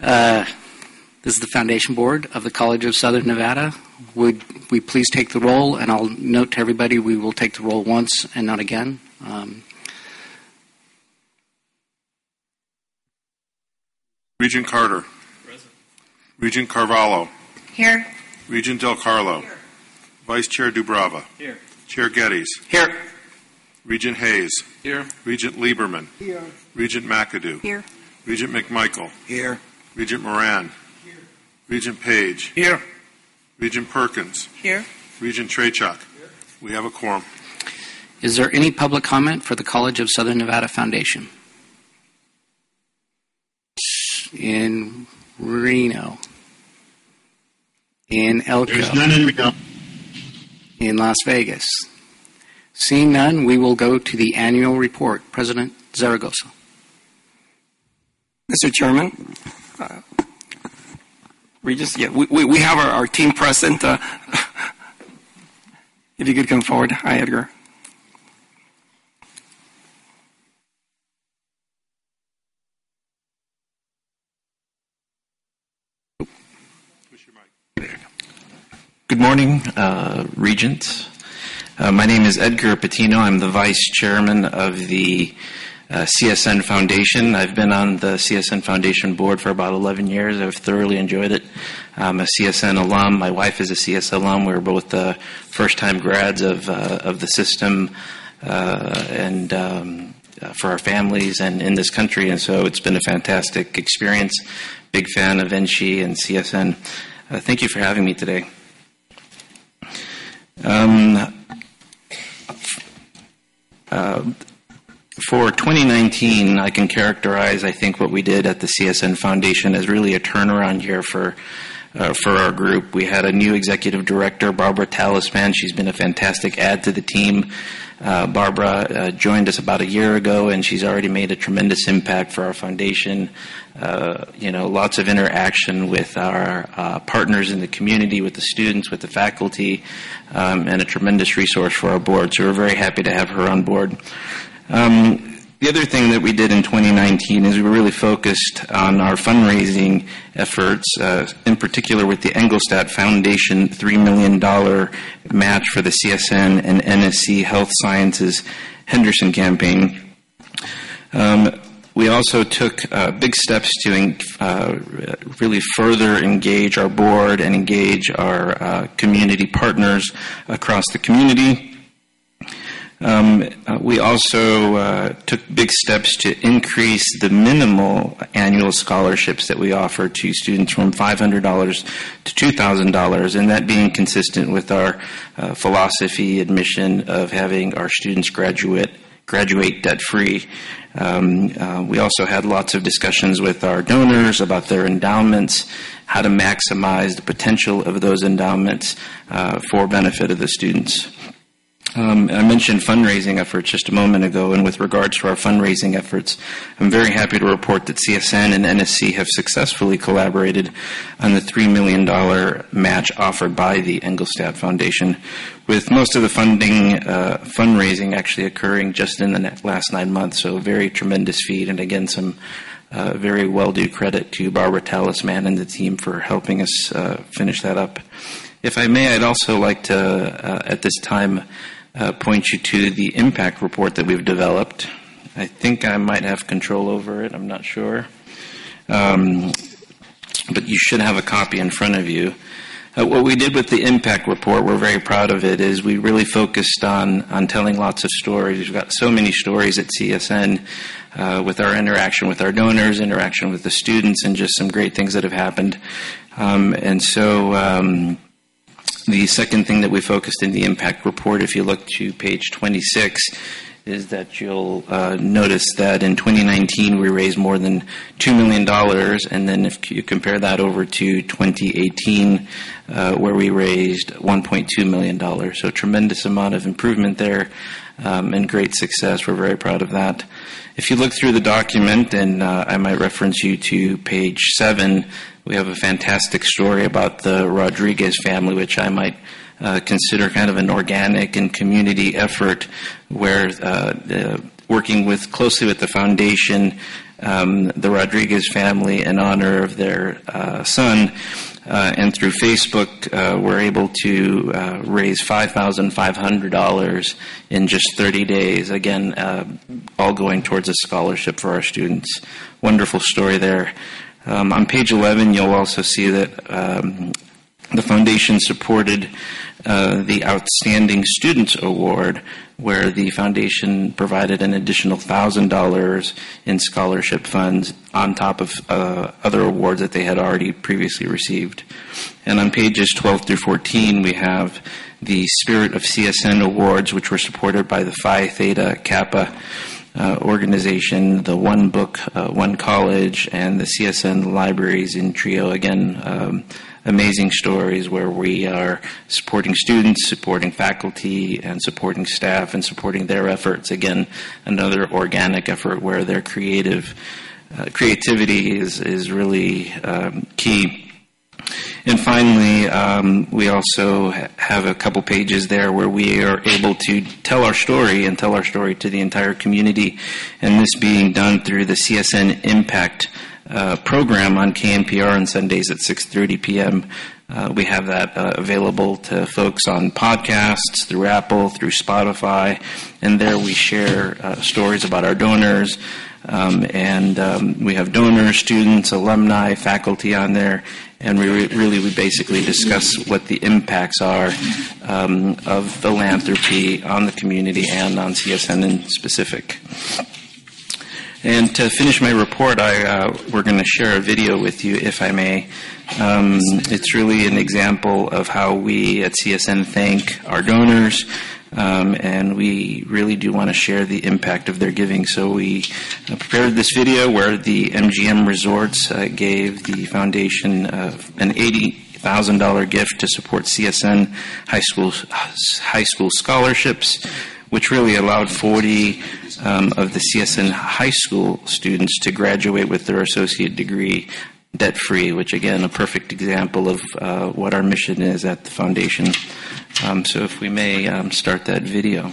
This is the Foundation Board of the College of Southern Nevada. Would we please take the roll? And I'll note to everybody we will take the roll once and not again. Regent Carter. Present. Regent Carvalho. Here. Regent Del Carlo. Here. Vice Chair Dubrava. Here. Chair Geddes. Here. Regent Hayes. Here. Regent Lieberman. Here. Regent McAdoo. Here. Regent McMichael. Here. Regent Moran. Here. Regent Page. Here. Regent Perkins. Here. Regent Trachuk. Here. We have a quorum. Is there any public comment for the College of Southern Nevada Foundation? In Reno. In Elko. There's none in Reno. In Las Vegas. Seeing none, we will go to the annual report. President Zaragoza. Mr. Chairman, Regents, we have our team present. If you could come forward. Hi, Edgar. Good morning, Regents. My name is Edgar Patino. I'm the Vice Chairman of the CSN Foundation. I've been on the CSN Foundation board for about 11 years. I've thoroughly enjoyed it. I'm a CSN alum. My wife is a CS alum. We were both first-time grads of the system and for our families and in this country, and so it's been a fantastic experience. Big fan of NSHE and CSN. Thank you for having me today. For 2019, I can characterize, I think, what we did at the CSN Foundation as really a turnaround year for our group. We had a new executive director, Barbara Talisman. She's been a fantastic add to the team. Barbara joined us about a year ago, and she's already made a tremendous impact for our foundation. Lots of interaction with our partners in the community, with the students, with the faculty, and a tremendous resource for our board. So we're very happy to have her on board. The other thing that we did in 2019 is we really focused on our fundraising efforts, in particular with the Engelstad Foundation $3 million match for the CSN and NSC Health Sciences Henderson campaign. We also took big steps to really further engage our board and engage our community partners across the community. We also took big steps to increase the minimal annual scholarships that we offer to students from $500 to $2,000, and that being consistent with our philosophy admission of having our students graduate debt-free. We also had lots of discussions with our donors about their endowments, how to maximize the potential of those endowments for benefit of the students. I mentioned fundraising efforts just a moment ago, and with regards to our fundraising efforts, I'm very happy to report that CSN and NSC have successfully collaborated on the $3 million match offered by the Engelstad Foundation, with most of the fundraising actually occurring just in the last 9 months, so a very tremendous feat, and again, some very well-due credit to Barbara Talisman and the team for helping us finish that up. If I may, I'd also like to, at this time, point you to the impact report that we've developed. I think I might have control over it. I'm not sure. But you should have a copy in front of you. What we did with the impact report, we're very proud of it, is we really focused on telling lots of stories. We've got so many stories at CSN with our interaction with our donors, interaction with the students, and just some great things that have happened. The second thing that we focused in the impact report, if you look to page 26, is that you'll notice that in 2019 we raised more than $2 million, and then if you compare that over to 2018, where we raised $1.2 million. So tremendous amount of improvement there and great success. We're very proud of that. If you look through the document, and I might reference you to page 7, we have a fantastic story about the Rodriguez family, which I might consider kind of an organic and community effort where working closely with the foundation, the Rodriguez family in honor of their son. And through Facebook, we're able to raise $5,500 in just 30 days. Again, all going towards a scholarship for our students. Wonderful story there. On page 11, you'll also see that the foundation supported the Outstanding Students Award, where the foundation provided an additional $1,000 in scholarship funds on top of other awards that they had already previously received. And on pages 12 through 14, we have the Spirit of CSN Awards, which were supported by the Phi Theta Kappa organization, the One Book, One College, and the CSN Libraries in Trio. Again, amazing stories where we are supporting students, supporting faculty, and supporting staff, and supporting their efforts. Again, another organic effort where their creativity is really key. And finally, we also have a couple pages there where we are able to tell our story and tell our story to the entire community, and this being done through the CSN Impact program on KNPR on Sundays at 6:30 p.m. We have that available to folks on podcasts, through Apple, through Spotify, and there we share stories about our donors, and we have donors, students, alumni, faculty on there, and we basically discuss what the impacts are of philanthropy on the community and on CSN in specific. And to finish my report, we're going to share a video with you, if I may. It's really an example of how we at CSN thank our donors, and we really do want to share the impact of their giving. So we prepared this video where the MGM Resorts gave the foundation an $80,000 gift to support CSN high school scholarships, which really allowed 40 of the CSN high school students to graduate with their associate degree debt-free, which again, a perfect example of what our mission is at the foundation. So if we may start that video.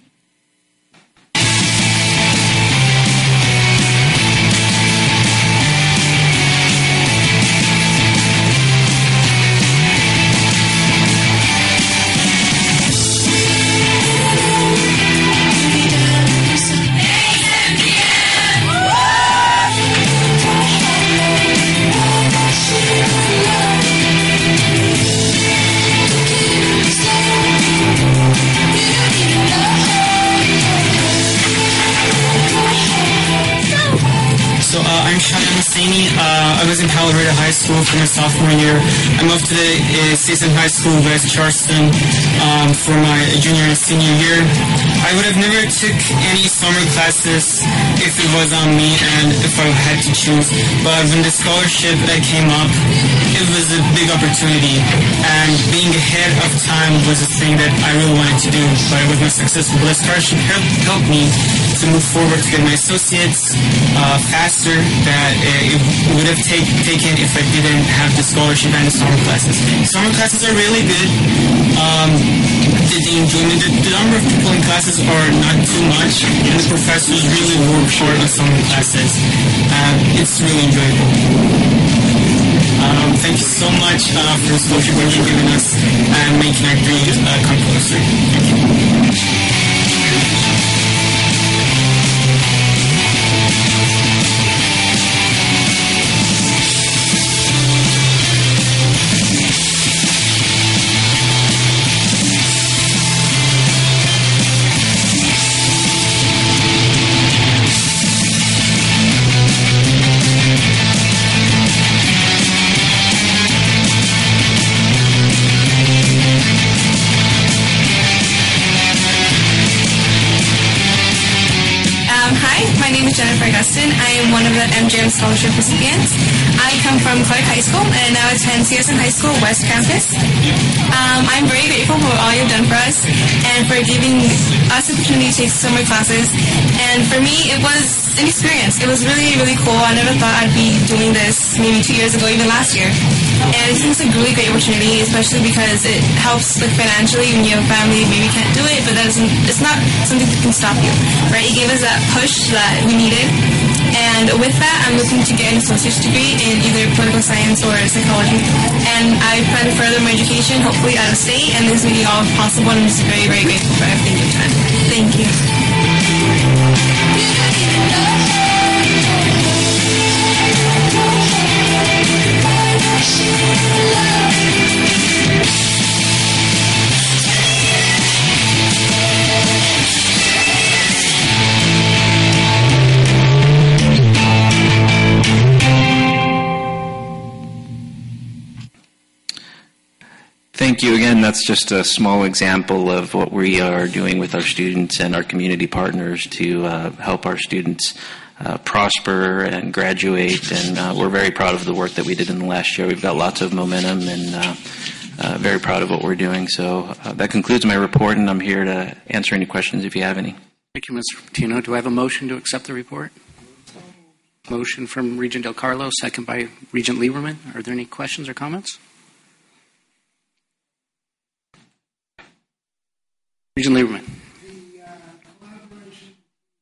I was in Palo Verde High School for my sophomore year. I moved to the CSN High School, West Charleston, for my junior and senior year. I would have never took any summer classes if it was on me and if I had to choose. But when the scholarship came up, it was a big opportunity. And being ahead of time was a thing that I really wanted to do, but I was not successful. But the scholarship helped me to move forward to get my associates faster than it would have taken if I didn't have the scholarship and the summer classes. Summer classes are really good. The enjoyment, the number of people in classes are not too much, and the professors really work hard on summer classes. It's really enjoyable. Thank you so much for the scholarship that you've given us and making our dreams come closer. Thank you. Jennifer Augustin. I am one of the MGM Scholarship recipients. I come from Clark High School and now attend CSN High School West Campus. I'm very grateful for all you've done for us and for giving us the opportunity to take summer classes. And for me, it was an experience. It was really, really cool. I never thought I'd be doing this maybe 2 years ago, even last year. And I think it's a really great opportunity, especially because it helps financially when you have a family, maybe can't do it, but it's not something that can stop you, right? It gave us that push that we needed. And with that, I'm looking to get an associate's degree in either political science or psychology. And I plan to further my education, hopefully out of state, and this is making all possible, and I'm just very, very grateful for everything you've done. Thank you. Thank you again. That's just a small example of what we are doing with our students and our community partners to help our students prosper and graduate. And we're very proud of the work that we did in the last year. We've got lots of momentum and very proud of what we're doing. So that concludes my report, and I'm here to answer any questions if you have any. Thank you, Mr. Patino. Do I have a motion to accept the report? Motion from Regent Del Carlo, second by Regent Lieberman. Are there any questions or comments? Regent Lieberman. The collaboration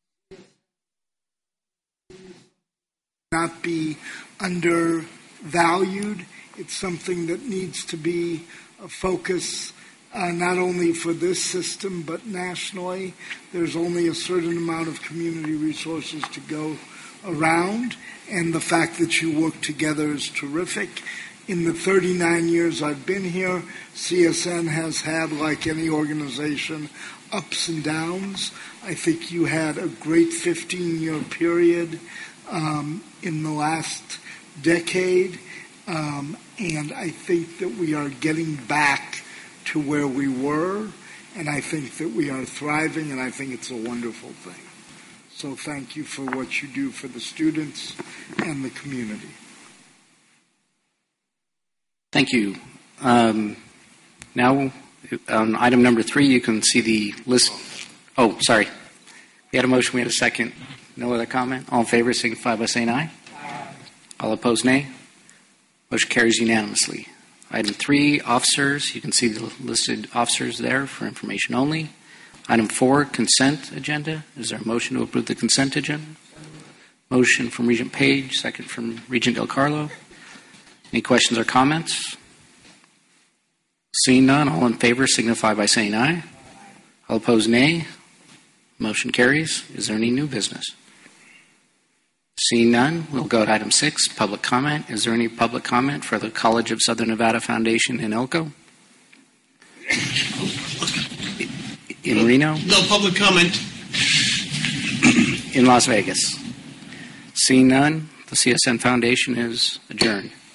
not be undervalued. It's something that needs to be a focus not only for this system but nationally. There's only a certain amount of community resources to go around, and the fact that you work together is terrific. In the 39 years I've been here, CSN has had, like any organization, ups and downs. I think you had a great 15-year period in the last decade, and I think that we are getting back to where we were, and I think that we are thriving, and I think it's a wonderful thing. So thank you for what you do for the students and the community. Thank you. Now, on item number 3, you can see the list. Oh, sorry. We had a motion. We had a second. No other comment? All in favor, signify by saying aye. Aye. All opposed, nay. Motion carries unanimously. Item 3, officers. You can see the listed officers there for information only. Item 4, consent agenda. Is there a motion to approve the consent agenda? Motion from Regent Page, second from Regent Del Carlo. Any questions or comments? Seeing none, all in favor signify by saying aye. All opposed, nay. Motion carries. Is there any new business? Seeing none, we'll go to item 6, public comment. Is there any public comment for the College of Southern Nevada Foundation in Elko? In Reno? No public comment. In Las Vegas? Seeing none, the CSN Foundation is adjourned.